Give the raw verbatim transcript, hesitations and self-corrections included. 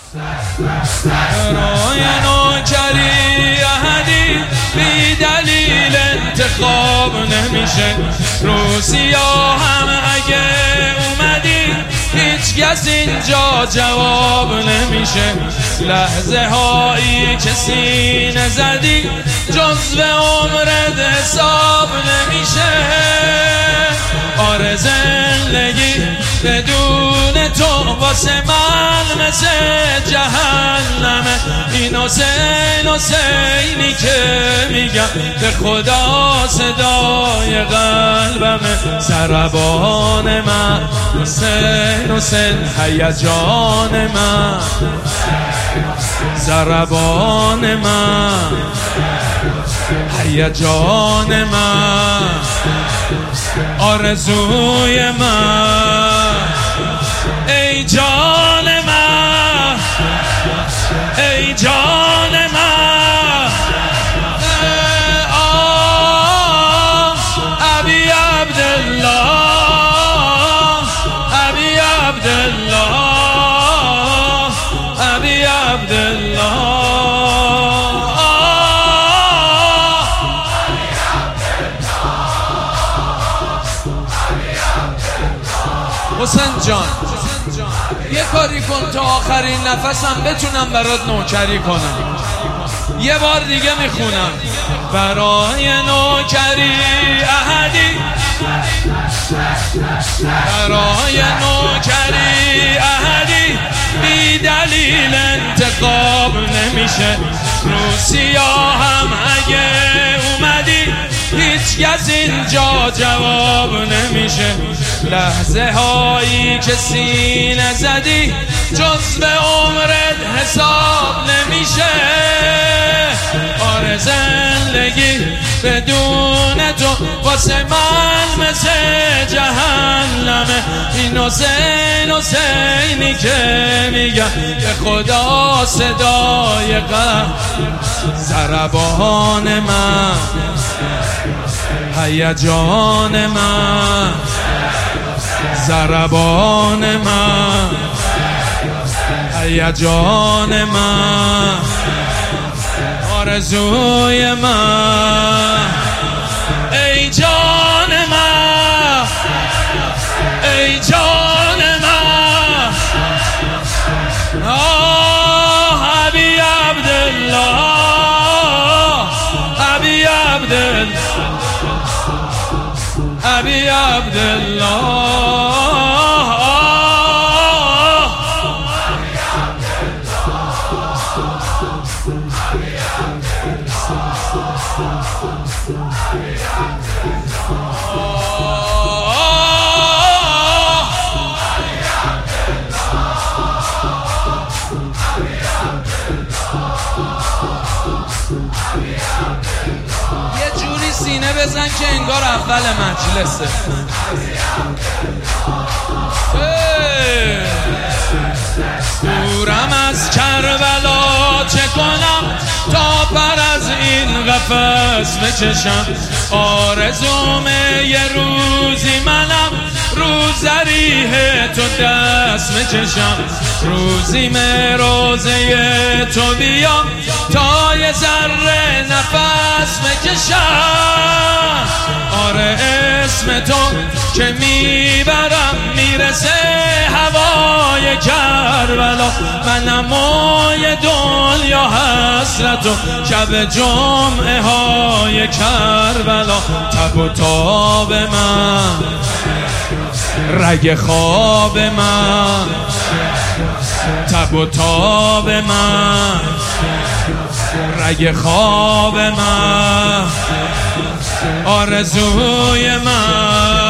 برای نوکری احدی بی دلیل انتخاب نمیشه. روسیا هم اگه اومدی هیچ کس اینجا جواب نمیشه. لحظه هایی که سینه زدی جزو عمرت حساب نمیشه. آره زندگی بدون تو واسه من مثل جهنمه. این حسین حسینی که میگم به خدا صدای قلبمه. ضربان من حسین حسین هیجان من. ضربان من هیجان من. آرزوی من ای جان من ای جان من. آه ابی عبدالله ابی عبدالله ابی عبدالله. حسین جان یه کاری کن تا آخرین نفسم بتونم برات نوکری کنم. یه بار دیگه میخونم. برای نوکری احدی برای نوکری احدی بی دلیل انتخاب نمیشه. روسیا هم اگه اومدی هیچ کس اینجا جواب نمیشه. لحظه هایی که سینه زدی جزو عمرت حساب نمیشه. آره زندگی بدون تو واسه من مثل جهنمه. این حسین حسینی که میگم به خدا صدای قلب. ضربان من هیجان من. ضربان من هیجان من. آرزوی من ای جان من ای جان من. آه ابی عبدالله ابی عبدالله ابی عبدالله. یه جوری سینه بزن که انگار اول مجلسه. دورم از کربلا چه کنم تا پر از این قفس بچشم. آرزومه یه روزی منم رو ذریح تو دست بچشم. روزی من روزه تو بیام تا یه ذره نفس بکشم. آره اسم تو که میبرم میرسه هوای کربلا. منم مای دنیا حسرت و شب جمعه های کربلا. تب و تاب من رگ خواب من. تب و تاب من رگ خواب من. آرزوی من